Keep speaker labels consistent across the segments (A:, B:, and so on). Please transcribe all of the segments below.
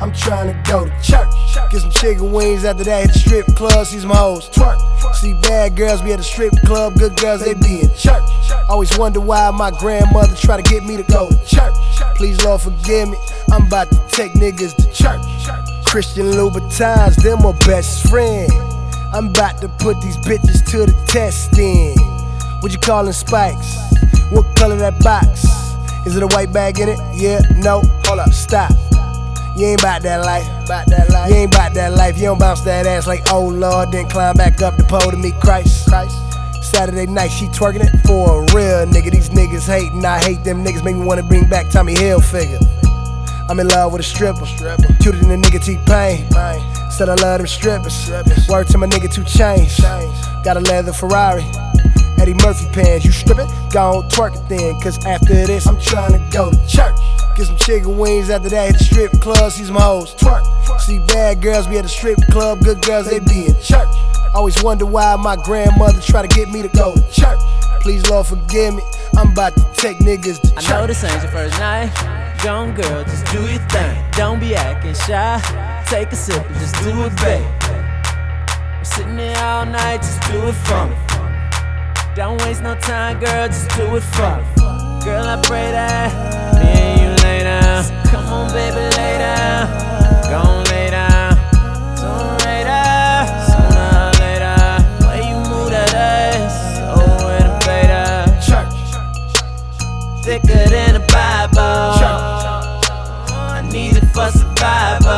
A: I'm trying to go to church. Get some chicken wings, after that hit the strip club, see some hoes twerk. See bad girls be at the strip club, good girls they be in church. Always wonder why my grandmother try to get me to go to church. Please Lord forgive me, I'm about to take niggas to church. Christian Louboutins, them my best friend. I'm about to put these bitches to the test then. What you callin' spikes? What color that box? Is it a white bag in it? Yeah, no, hold up, stop. You ain't bout that life. You ain't bout that life. You don't bounce that ass like oh Lord, then climb back up the pole to meet Christ. Saturday night, she twerking it for a real nigga. These niggas hatin', I hate them niggas. Make me wanna bring back Tommy Hilfiger. I'm in love with a stripper. Cuter than a nigga T-Pain. Said I love them strippers. Word to my nigga 2 Chainz. Got a leather Ferrari. Eddie Murphy pants. You strippin'? Go on twerk it then. Cause after this, I'm trying to go to church. Get some chicken wings, after that hit the strip club, see some hoes twerk. See bad girls be at the strip club, good girls they be in church. Always wonder why my grandmother try to get me to go to church. Please Lord forgive me, I'm about to take niggas to church.
B: I know this ain't your first night. Young girl, just do your thing. Don't be acting shy. Take a sip and just do it, babe. I'm sitting here all night, just do it for me. Don't waste no time, girl, just do it for me. Girl, I pray that me and you lay down. Come on, baby, lay down. Go on, lay down. Sooner or later. Way you move that ass, oh, innovator.
A: Church.
B: Thicker than a Bible. I need it for survival.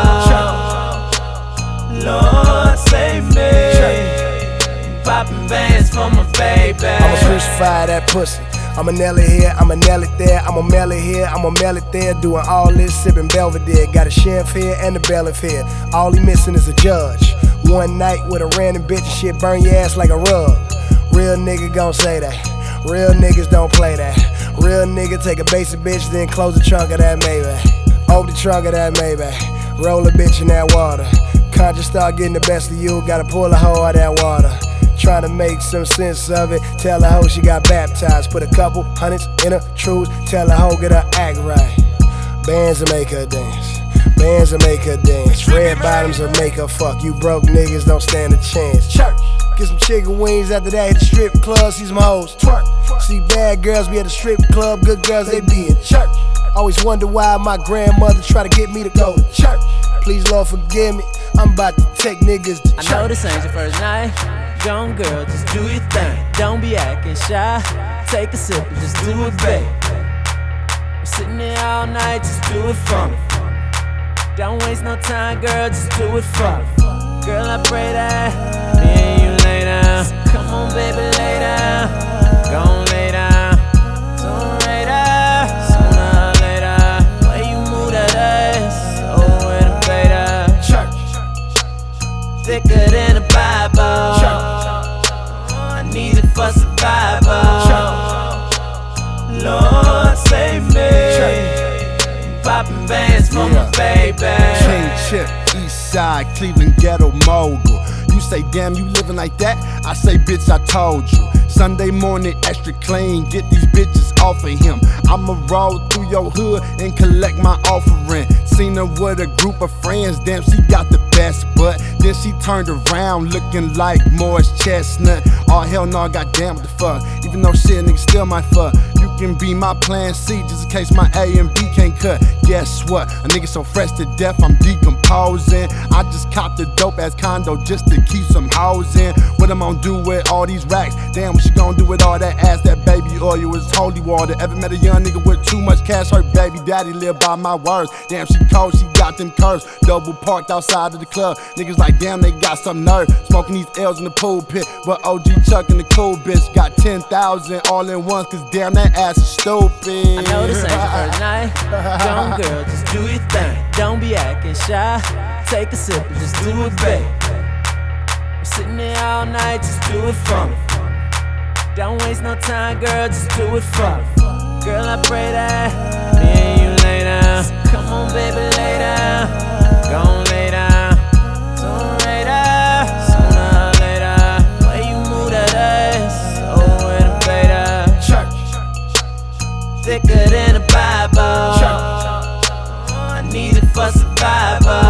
B: Lord, save me. Poppin' bands for my baby.
A: I'ma crucify that pussy. I'ma nail it here, I'ma nail it there. I'ma mail it here, I'ma mail it there. Doing all this, sippin' Belvedere. Got a chef here and a bailiff here. All he missing is a judge. One night with a random bitch and shit burn your ass like a rug. Real nigga gon' say that. Real niggas don't play that. Real nigga take a basic bitch, then close the trunk of that Maybach. Open the trunk of that Maybach. Roll a bitch in that water. Conscious start getting the best of you, gotta pull a hoe out that water. Trying to make some sense of it. Tell a hoe she got baptized. Put a couple hundreds in her truth. Tell a hoe get her act right. Bands will make her dance. Bands will make her dance. Red bottoms will make her fuck. You broke niggas don't stand a chance. Church. Get some chicken wings, after that hit the strip club, see some hoes twerk. See bad girls be at the strip club, good girls they be in church. Always wonder why my grandmother try to get me to go to church. Please Lord forgive me, I'm about to take niggas to church.
B: I know this ain't your first night. Young girl, just do your thing. Don't be acting shy. Take a sip and just do it, babe. I'm sitting here all night, just do it for me. Don't waste no time, girl, just do it for me. Girl, I pray that me and you lay down. Come on, baby, lay down. Go on, lay down. Sooner or later. Way you move that ass, oh, innovator.
A: Church.
B: Thicker than a Bible.
A: Church.
B: I need it for survival. Lord, save me. Poppin' bands for my baby.
C: Chain Chip, Eastside, Cleveland ghetto mogul. You say, damn, you living like that? I say, bitch, I told you. Sunday morning, extra clean, get these bitches off of him. I'ma roll through your hood and collect my offering. Seen her with a group of friends, damn, she got the best butt. Then she turned around looking like Morris Chestnut. Oh, hell no, goddamn, what the fuck? Even though shit, nigga, still my fuck. You can be my plan C just in case my A and B can't cut. Guess what? A nigga so fresh to death, I'm decomposing. I just copped a dope ass condo just to keep some hoes in. What I'm gonna do with all these racks? Damn, what you gonna do with all that ass? That baby oil is holy water. Ever met a young nigga with too much cash? Her baby daddy live by my words. Damn, she cold, she got them curves. Double parked outside of the club. Niggas like, damn, they got some nerve. Smoking these L's in the pool pit. But OG Chuck and the cool bitch got 10,000 all in once. Cause damn, that ass is stupid.
B: I know this ain't your first night. Young girl, just do your thing. Don't be acting shy. Take a sip and just do it, babe. I'm sitting here all night, just do it for me. Don't waste no time, girl, just do it for me. Girl, I pray that me and you lay down. Come on, baby, lay down. Go on, lay down. Sooner or later. Way you move that ass, oh, innovator.
A: Church.
B: Thicker than a Bible.
A: Church.
B: I need it for survival.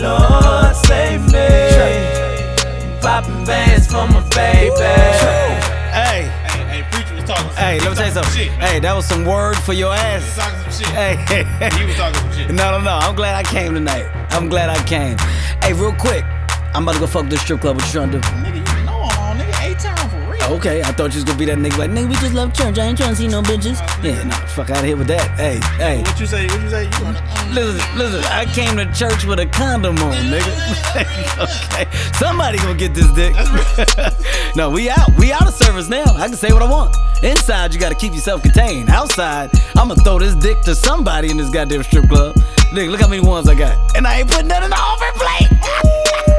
B: Lord save me. Popping bands for my baby.
D: Hey,
E: Preacher was talking some
D: hey, let me tell you something. Hey, that was some word for your
E: He was
D: ass.
E: talking some shit.
D: Hey,
E: He was talking some shit.
D: no. I'm glad I came tonight. I'm glad I came. Hey, real quick, I'm about to go fuck this strip club. What you trying to do?
E: Nigga, you know I'm on, nigga. A-Town for real.
D: Okay, I thought you was gonna be that nigga like, nigga, we just love church. I ain't trying to see no bitches. Yeah, nah, fuck out of here with that. Hey.
E: What you say? You gonna...
D: Listen, I came to church with a condom on, nigga. Okay, somebody gonna get this dick. No, we out of service now. I can say what I want. Inside, you gotta keep yourself contained. Outside, I'ma throw this dick to somebody in this goddamn strip club. Nigga, look how many ones I got. And I ain't putting none in the oven plate.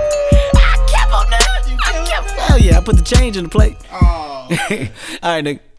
D: I kept on that. Hell yeah, I put the change in the plate.
E: Oh.
D: All right, nigga.